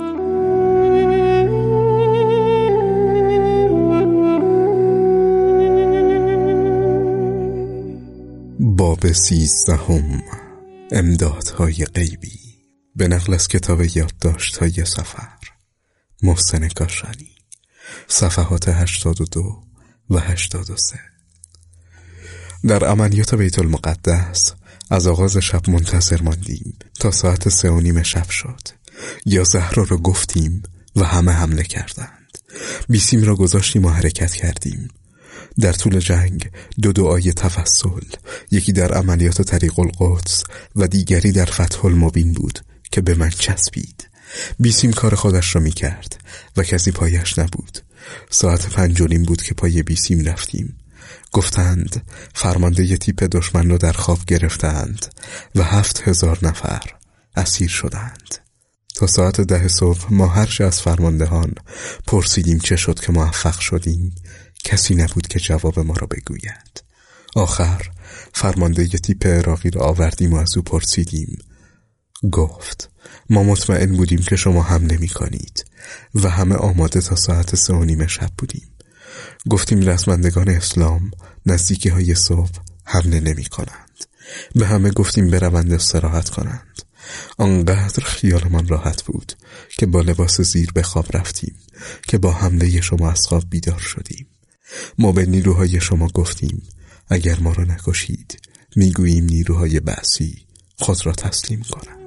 باب 13. امدادهای غیبی. به نقل از کتاب یادداشت‌های سفر، محسن کاشانی، صفحات 82 و 83. در عملیات بیت المقدس از آغاز شب منتظر ماندیم تا ساعت 3:30 شب شد. یا زهرا را گفتیم و همه حمله کردند. بیسیم را گذاشتیم و حرکت کردیم. در طول جنگ 2 دعای تفصل، یکی در عملیات طریق القدس و دیگری در فتح المبین بود که به من چسبید. بیسیم کار خودش را می کرد و کسی پایش نبود. ساعت 5:30 بود که پای بیسیم رفتیم. گفتند فرمانده تیپ دشمن را در خواب گرفتند و 7000 نفر اسیر شدند. تا ساعت 10 صبح ما هرچه از فرماندهان پرسیدیم چه شد که موفق شدیم، کسی نبود که جواب ما را بگوید. آخر فرمانده تیپ عراقی را آوردیم و از او پرسیدیم. گفت ما مطمئن بودیم که شما حمله می کنید و همه آماده تا ساعت 3:30 شب بودیم. گفتیم رزمندگان اسلام نزدیکی های صبح حمله نمی کنند. به همه گفتیم بروند استراحت کنند. آنقدر خیالمان راحت بود که با لباس زیر به خواب رفتیم که با حمله شما از خواب بیدار شدیم. ما به نیروهای شما گفتیم اگر ما را نکشید میگوییم نیروهای بعثی خود را تسلیم کنند.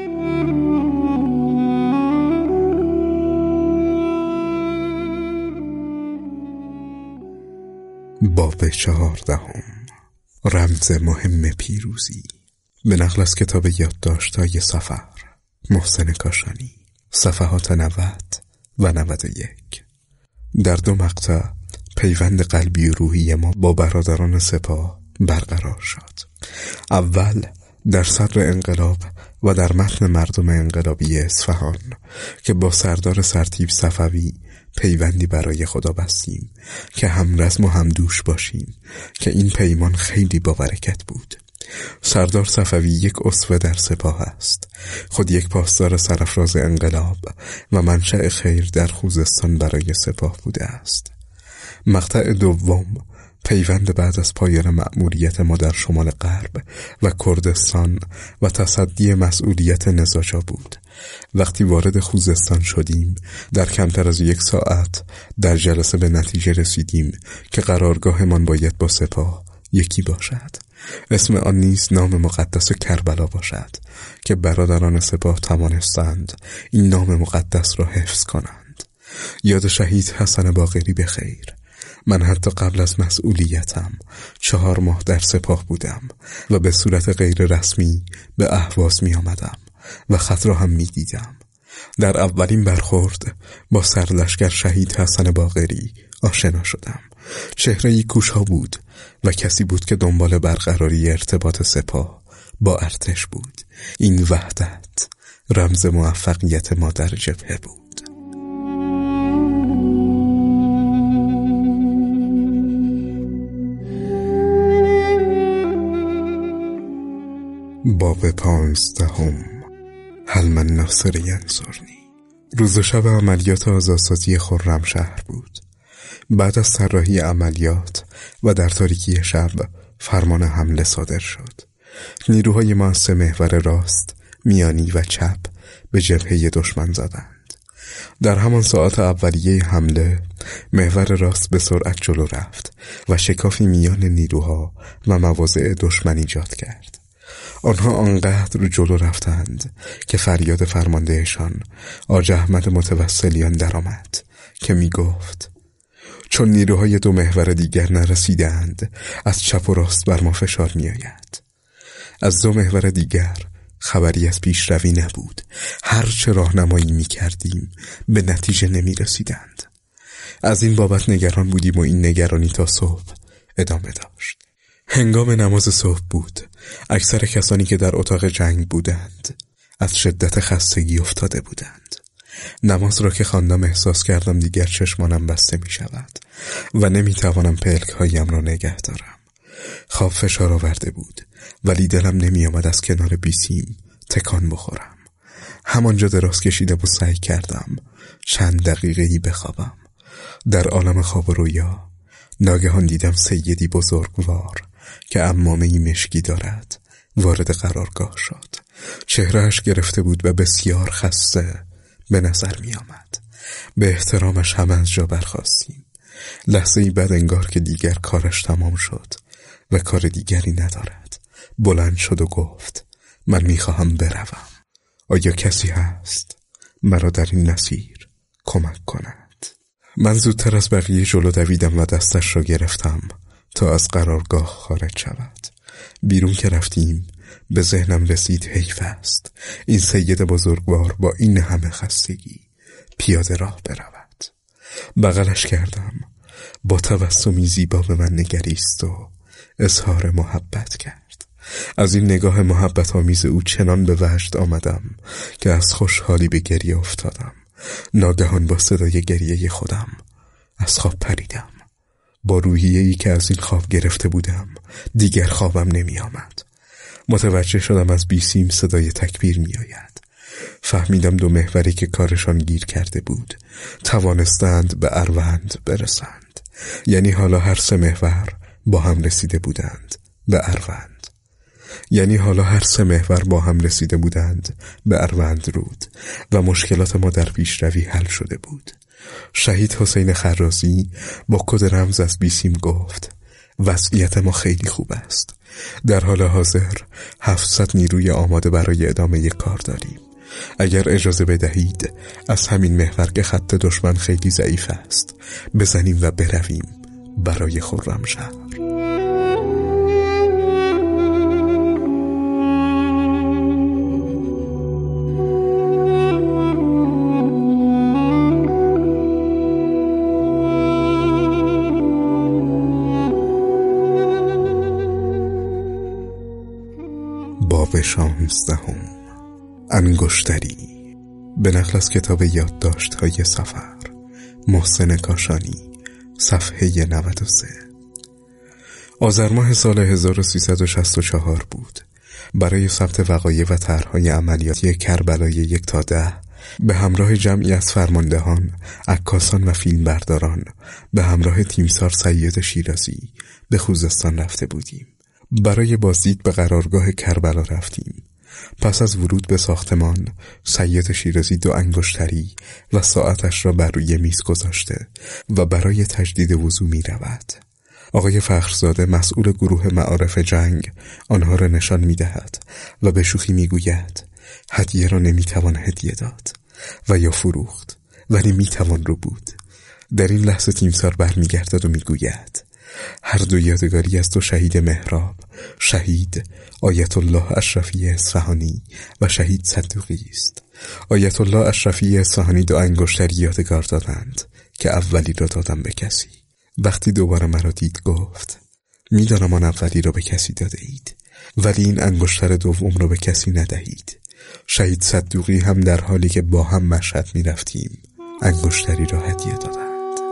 باب 14. رمز مهم پیروزی. به نقل از کتاب یادداشت‌های سفر، محسن کاشانی، صفحات 90 و 91. در 2 مقطع پیوند قلبی و روحی ما با برادران سپاه برقرار شد. اول در صدر انقلاب و در متن مردم انقلابی اصفهان که با سردار سرتیپ صفوی پیوندی برای خدا بستیم که همرزم و همدوش باشیم که این پیمان خیلی با برکت بود. سردار صفوی یک اسوه در سپاه است، خود یک پاسدار سرافراز انقلاب و منشأ خیر در خوزستان برای سپاه بوده است. مقطع دوم پیوند بعد از پایان مأموریت ما در شمال غرب و کردستان و تصدی مسئولیت نزاجا بود. وقتی وارد خوزستان شدیم در کمتر از 1 ساعت در جلسه به نتیجه رسیدیم که قرارگاهمان باید با سپاه یکی باشد. اسم آن نیز نام مقدس کربلا باشد که برادران سپاه توانستند این نام مقدس را حفظ کنند. یاد شهید حسن باقری به خیر. من حتی قبل از مسئولیتم 4 ماه در سپاه بودم و به صورت غیر رسمی به اهواز می آمدم و خط را هم می دیدم. در اولین برخورد با سرلشکر شهید حسن باقری آشنا شدم. چهره‌ای کوشا بود و کسی بود که دنبال برقراری ارتباط سپاه با ارتش بود. این وحدت رمز موفقیت ما در جبهه بود. باب 15. هل من ناصر ینصرنی. روز و شب عملیات آزادسازی خرمشهر بود. بعد از طراحی عملیات و در تاریکی شب فرمان حمله صادر شد. نیروهای ما از 3 محور راست، میانی و چپ به جبهه دشمن زدند. در همان ساعات اولیه حمله محور راست به سرعت جلو رفت و شکافی میان نیروها و مواضع دشمن ایجاد کرد. آنها آنقدر جلو رفتند که فریاد فرماندهشان آج احمد متوسلیان درآمد که می گفت چون نیروهای 2 محور دیگر نرسیدند از چپ و راست بر ما فشار می آید. از 2 محور دیگر خبری از پیشروی نبود. هر چه راهنمایی می کردیم به نتیجه نمی رسیدند. از این بابت نگران بودیم و این نگرانی تا صبح ادامه داشت. هنگام نماز صبح بود. اکثر کسانی که در اتاق جنگ بودند از شدت خستگی افتاده بودند. نماز را که خواندم احساس کردم دیگر چشمانم بسته می شود و نمی توانم پلک هایم را نگه دارم. خواب فشار آورده بود ولی دلم نمی آمد از کنار بیسیم تکان بخورم. همانجا دراز کشیدم و سعی کردم چند دقیقه‌ای بخوابم. در عالم خواب و رویا ناگهان دیدم سیدی بزرگوار که عمامه‌ای مشکی دارد وارد قرارگاه شد. چهرهش گرفته بود و بسیار خسته به نظر می آمد. به احترامش همه از جا برخاستیم. لحظه‌ای بعد انگار که دیگر کارش تمام شد و کار دیگری ندارد بلند شد و گفت من می خواهم بروم. آیا کسی هست مرا در این مسیر کمک کند؟ من زودتر از بقیه جلو دویدم و دستش را گرفتم تا از قرارگاه خارج شود. بیرون که رفتیم به ذهنم رسید حیف است این سید بزرگوار با این همه خستگی پیاده راه برود. بغلش کردم، با تبسمی زیبا به من نگریست و اظهار محبت کرد. از این نگاه محبت آمیز او چنان به وجد آمدم که از خوشحالی به گریه افتادم. ناگهان با صدای گریه خودم از خواب پریدم. با روحیه‌ای که از این خواب گرفته بودم دیگر خوابم نمی آمد. متوجه شدم از بیسیم صدای تکبیر می آید. فهمیدم 2 محوری که کارشان گیر کرده بود توانستند به اروند برسند. یعنی حالا هر 3 محور با هم رسیده بودند به اروند. به اروند رود و مشکلات ما در پیشروی حل شده بود. شهید حسین خرازی با کد رمز از بیسیم گفت وضعیت ما خیلی خوب است. در حال حاضر 700 نیروی آماده برای ادامه کار داریم. اگر اجازه بدهید از همین محور که خط دشمن خیلی ضعیف است بزنیم و برویم برای خرمشهر. باب 16 انگشتری. به نقل از کتاب یادداشت‌های سفر، محسن کاشانی، صفحه 93. آذر ماه سال 1364 بود. برای ثبت وقایع و طرح‌های عملیاتی کربلای 1 تا 10 به همراه جمعی از فرماندهان، عکاسان و فیلمبرداران به همراه تیمسار سید شیرازی به خوزستان رفته بودیم. برای بازدید به قرارگاه کربلا رفتیم. پس از ورود به ساختمان سید شیرازی 2 انگشتری و ساعتش را بر روی میز گذاشته و برای تجدید وضو می رود. آقای فخرزاده مسئول گروه معارف جنگ آنها را نشان می دهد و به شوخی می گوید هدیه را نمی توان هدیه داد و یا فروخت ولی می توان رو بود. در این لحظه تیمسار برمی گردد و می گوید هر 2 یادگاری از 2 شهید مهراب، شهید آیت الله اشرفی اصفهانی و شهید صدوقی است. آیت الله اشرفی اصفهانی 2 انگشتری یادگار دادند که اولی را دادم به کسی. وقتی دوباره مرا دید گفت میدانم آن اولی را به کسی داده اید ولی این انگشتر دوم را به کسی ندهید. شهید صدوقی هم در حالی که با هم مشهد می رفتیم انگشتری را هدیه دادند.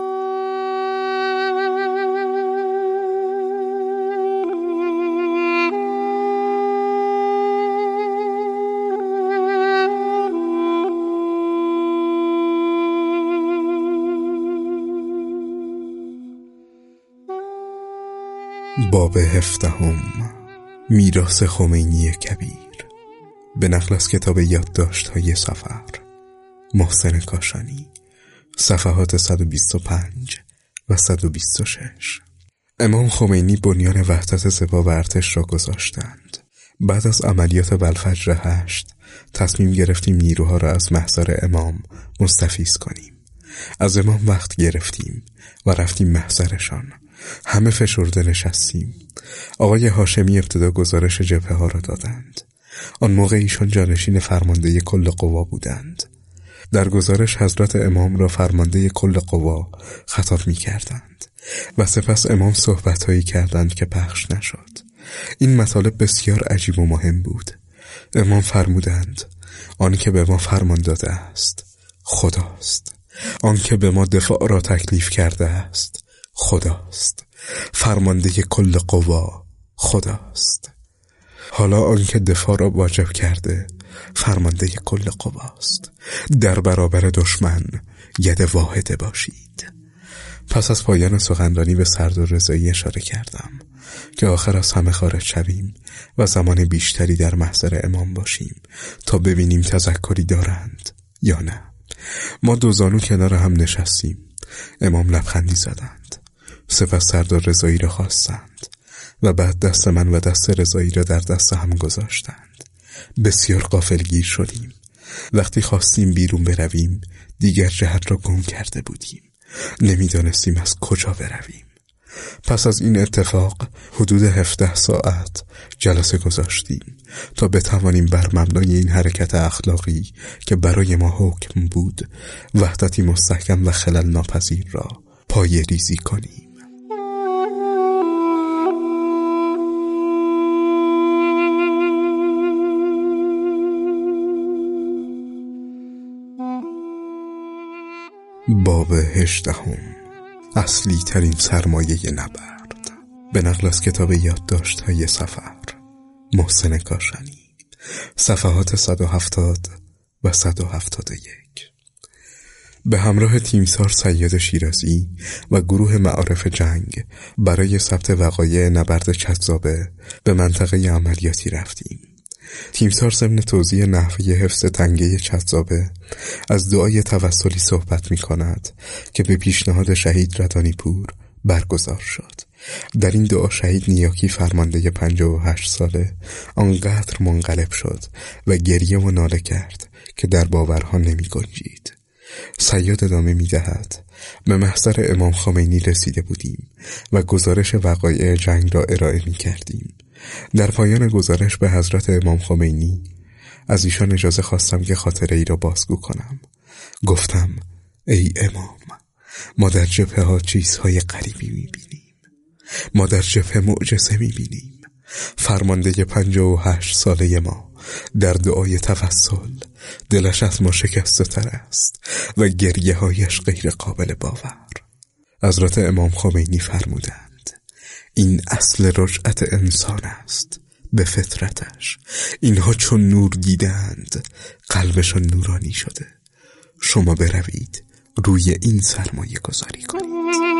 باب 17 میراث خمینی کبیر. به نقل از کتاب یادداشت‌های سفر، محسن کاشانی، صفحات 125 و 126. امام خمینی بنیان وحدت سپاه و ارتش را گذاشتند. بعد از عملیات بلفجر 8 تصمیم گرفتیم نیروها را از محضر امام مستفیض کنیم. از امام وقت گرفتیم و رفتیم محضرشان. همه فشرده نشستیم. آقای هاشمی ابتدا گزارش جبهه ها را دادند. آن موقع ایشان جانشین فرمانده کل قوا بودند. در گزارش حضرت امام را فرمانده کل قوا خطاب می کردند و سپس امام صحبت‌هایی کردند که پخش نشد. این مطالب بسیار عجیب و مهم بود. امام فرمودند آن که به ما فرمان داده است خداست. آن که به ما دفاع را تکلیف کرده است خداست. فرمانده کل قوا خداست. حالا آن که دفاع را واجب کرده فرمانده کل قواست. در برابر دشمن ید واحده باشید. پس از پایان سخنرانی به سردار رضایی اشاره کردم که آخر از همه خارج شویم و زمان بیشتری در محضر امام باشیم تا ببینیم تذکری دارند یا نه. ما 2 زانو کنار هم نشستیم. امام لبخندی زدند. سپس سردار رضایی را خواستند و بعد دست من و دست رضایی را در دست هم گذاشتند. بسیار غافلگیر شدیم. وقتی خواستیم بیرون برویم دیگر جهت را گم کرده بودیم. نمیدانستیم از کجا برویم. پس از این اتفاق حدود 17 ساعت جلسه گذاشتیم تا بتوانیم بر مبنای این حرکت اخلاقی که برای ما حکم بود وحدتی مستحکم و خلل ناپذیر را پایه ریزی کنیم. باب 18 اصلی ترین سرمایه نبرد. به نقل از کتاب یادداشت‌های سفر، محسن کاشانی، صفحات 170 و 171. به همراه تیمسار سید شیرازی و گروه معارف جنگ برای ثبت وقایع نبرد چتزابه به منطقه عملیاتی رفتیم. تیمسار ضمن توضیح نحوه حفظ تنگه چتزابه از دعای توسلی صحبت می کند که به پیشنهاد شهید ردانی پور برگزار شد. در این دعا شهید نیاکی فرمانده 58 ساله آنقدر منقلب شد و گریه و ناله کرد که در باورها نمی گنجید. صیاد ادامه می دهد: به محضر امام خمینی رسیده بودیم و گزارش وقایع جنگ را ارائه می کردیم. در پایان گزارش به حضرت امام خمینی از ایشان اجازه خواستم که خاطره ای را بازگو کنم. گفتم: ای امام، ما در جبهه ها چیزهای غریبی میبینیم. ما در جبهه معجزه میبینیم. فرمانده 58 ساله ما در دعای توسل دلش از ما شکسته تر است و گریه هایش غیر قابل باور. حضرت امام خمینی فرمودند: این اصل رجعت انسان است به فطرتش. اینها چون نور دیدند قلبشان نورانی شده. شما بروید روی این سرمایه گذاری کنید.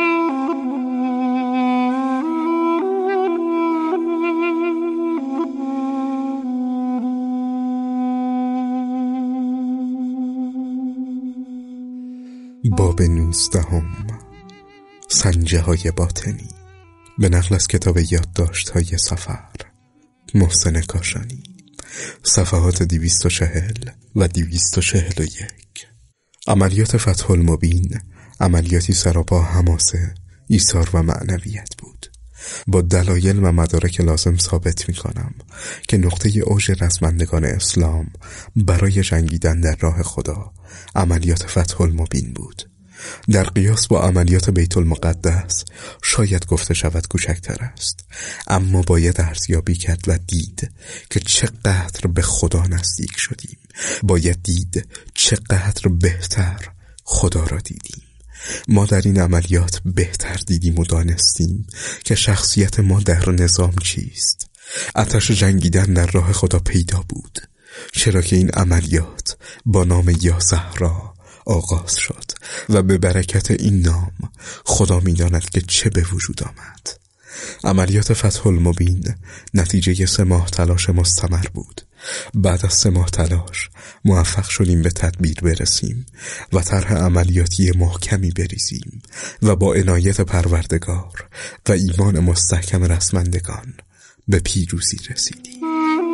باب 19 سنجه های باطنی. به نقل از کتاب یادداشت‌های سفر، محسن کاشانی، صفحات 240 و 241. عملیات فتح المبین عملیاتی سراپا حماسه، ایثار و معنویت بود. با دلایل و مدارک لازم ثابت می کنم که نقطه اوج رزمندگان اسلام برای جنگیدن در راه خدا عملیات فتح المبین بود. در قیاس با عملیات بیت المقدس شاید گفته شود کوچکتر است، اما باید ارزیابی کرد و دید که چقدر به خدا نزدیک شدیم. باید دید چقدر بهتر خدا را دیدیم. ما در این عملیات بهتر دیدیم و دانستیم که شخصیت ما در نظام چیست. آتش جنگیدن در راه خدا پیدا بود، چرا که این عملیات با نام یا زهرا آغاز شد و به برکت این نام خدا می‌داند که چه به وجود آمد. عملیات فتح المبین نتیجه 3 ماه تلاش مستمر بود. بعد از 3 ماه تلاش موفق شدیم به تدبیر برسیم و طرح عملیاتی محکمی بریزیم و با عنایت پروردگار و ایمان مستحکم رزمندگان به پیروزی رسیدیم.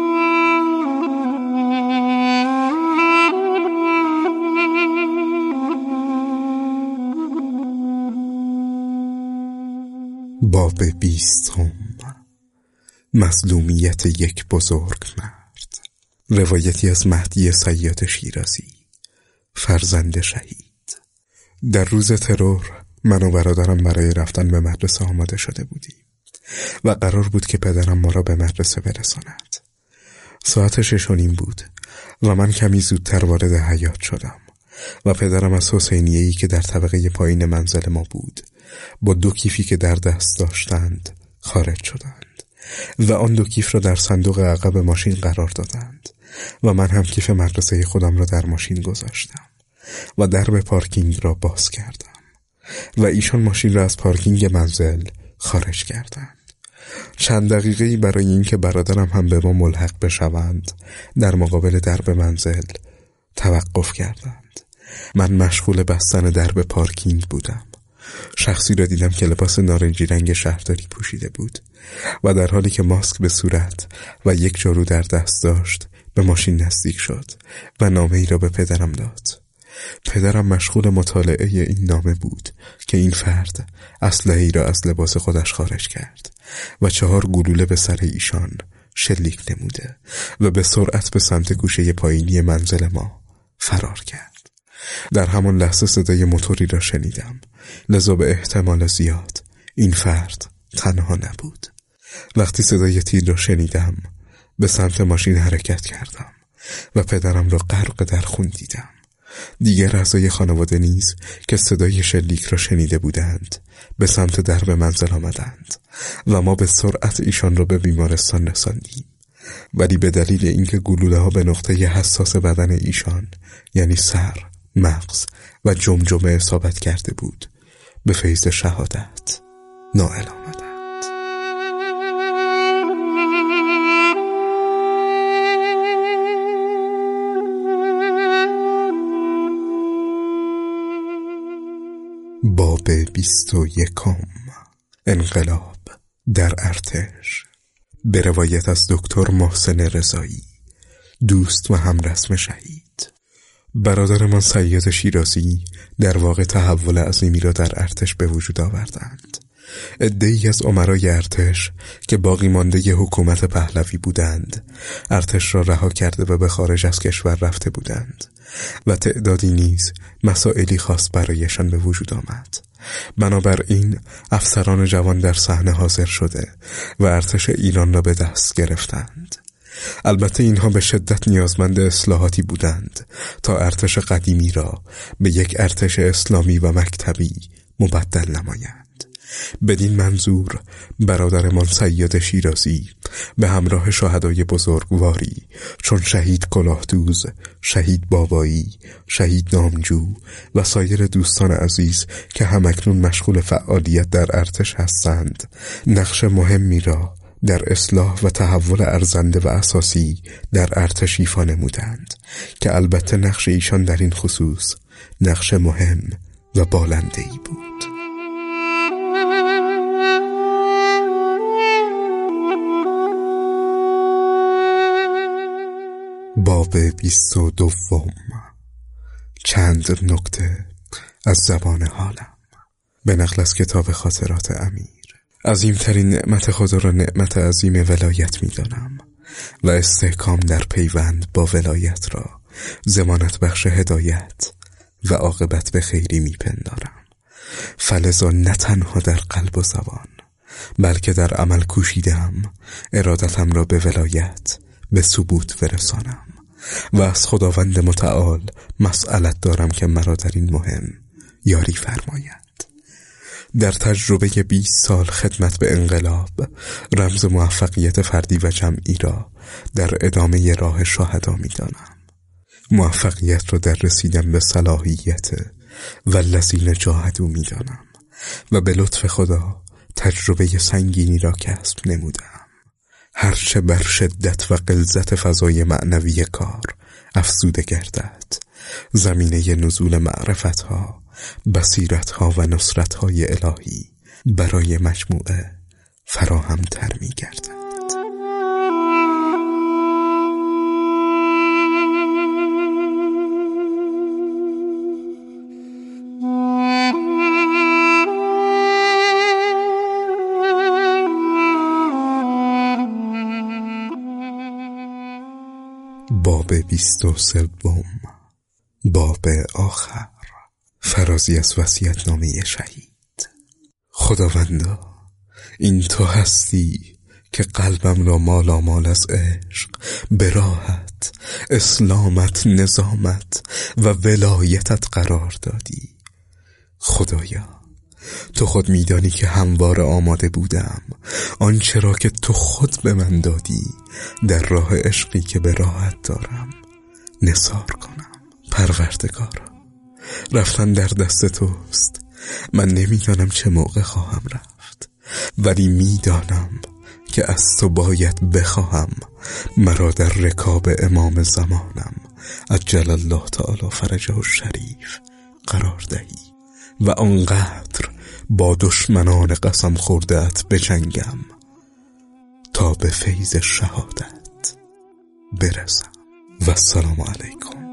باب 20 مظلومیت یک بزرگ مرد. روایتی از مهدی سید شیرازی، فرزند شهید. در روز ترور من و برادرم برای رفتن به مدرسه آماده شده بودیم و قرار بود که پدرم ما را به مدرسه برساند. ساعت 6:30 بود و من کمی زودتر وارد حیاط شدم و پدرم از حسینیه‌ای که در طبقه پایین منزل ما بود با 2 کیفی که در دست داشتند خارج شدند و آن 2 کیف را در صندوق عقب ماشین قرار دادند و من هم کیف مدرسه خودم را در ماشین گذاشتم و درب پارکینگ را باز کردم و ایشان ماشین را از پارکینگ منزل خارج کردند. چند دقیقه‌ای برای اینکه برادرم هم به ما ملحق بشوند در مقابل درب منزل توقف کردند. من مشغول بستن درب پارکینگ بودم. شخصی را دیدم که لباس نارنجی رنگ شهرداری پوشیده بود و در حالی که ماسک به صورت و یک جارو در دست داشت به ماشین نزدیک شد و نامه‌ای را به پدرم داد. پدرم مشغول مطالعه این نامه بود که این فرد اسلحه‌ای را از لباس خودش خارج کرد و 4 گلوله به سر ایشان شلیک نموده و به سرعت به سمت گوشه پایینی منزل ما فرار کرد. در همان لحظه صدای موتوری را شنیدم، لذا به احتمال زیاد این فرد تنها نبود. وقتی صدای تیر را شنیدم به سمت ماشین حرکت کردم و پدرم را غرق در خون دیدم. دیگر اعضای خانواده نیز که صدای شلیک را شنیده بودند به سمت درب منزل آمدند و ما به سرعت ایشان را به بیمارستان رساندیم، ولی به دلیل اینکه گلوله ها به نقطه حساس بدن ایشان یعنی سر، مغز و جمجمه اصابت کرده بود به فیض شهادت نائل آمدند. باب 21 انقلاب در ارتش، به روایت از دکتر محسن رضایی، دوست و همرسم شهید. برادرمان صیاد شیرازی در واقع تحول عظیمی را در ارتش به وجود آوردند. عده‌ای از امرای ارتش که باقی مانده حکومت پهلوی بودند ارتش را رها کرده و به خارج از کشور رفته بودند و تعدادی نیز مسائلی خاص برایشان به وجود آمد. بنابراین افسران جوان در صحنه حاضر شده و ارتش ایران را به دست گرفتند. البته اینها به شدت نیازمند اصلاحاتی بودند تا ارتش قدیمی را به یک ارتش اسلامی و مکتبی مبدل نمایند. بدین منظور برادرمان صیاد شیرازی به همراه شهدای بزرگواری چون شهید کلاهدوز، شهید بابایی، شهید نامجو و سایر دوستان عزیز که همکنون مشغول فعالیت در ارتش هستند نقش مهمی را در اصلاح و تحول ارزنده و اساسی در ارتش ایفا نمودند که البته نقش ایشان در این خصوص نقش مهم و بالنده‌ای بود. باب 22 چند نکته از زبان حالم، به نقل از کتاب خاطرات امیر. عظیمترین نعمت خدا را نعمت عظیم ولایت می دانم و استحکام در پیوند با ولایت را ضمانت بخش هدایت و عاقبت به خیری می پندارم. فلذا نه تنها در قلب و زبان بلکه در عمل کوشیدم ارادتم را به ولایت به ثبوت برسانم و از خداوند متعال مسئلت دارم که مرا در این مهم یاری فرماید. در تجربه 20 سال خدمت به انقلاب رمز موفقیت فردی و جمعی را در ادامه راه شهدا می دانم. موفقیت را در رسیدن به صلاحیت والذین جاهدوا می دانم و به لطف خدا تجربه سنگینی را کسب نمودم. هرچه بر شدت و غلظت فضای معنوی کار افزوده گردد، زمینه نزول معرفتها، بصیرتها و نصرتهای الهی برای مجموعه فراهم تر می گردد. باب 23 باب آخر، فرازی از وصیت‌نامه شهید. خداوندا، این تو هستی که قلبم را مالامال از عشق، براحت، اسلامت، نظامت و ولایتت قرار دادی. خدایا، تو خود میدانی که همواره آماده بودم آنچه را که تو خود به من دادی در راه عشقی که به راحت دارم نثار کنم. پروردگارا، رفتن در دست توست. من نمیدانم چه موقع خواهم رفت، ولی میدانم که از تو باید بخواهم مرا در رکاب امام زمانم عجل الله تعالی فرجه الشریف قرار دهی و آنقدر با دشمنان قسم خورده‌ات بجنگم تا به فیض شهادت برسم. و السلام علیکم.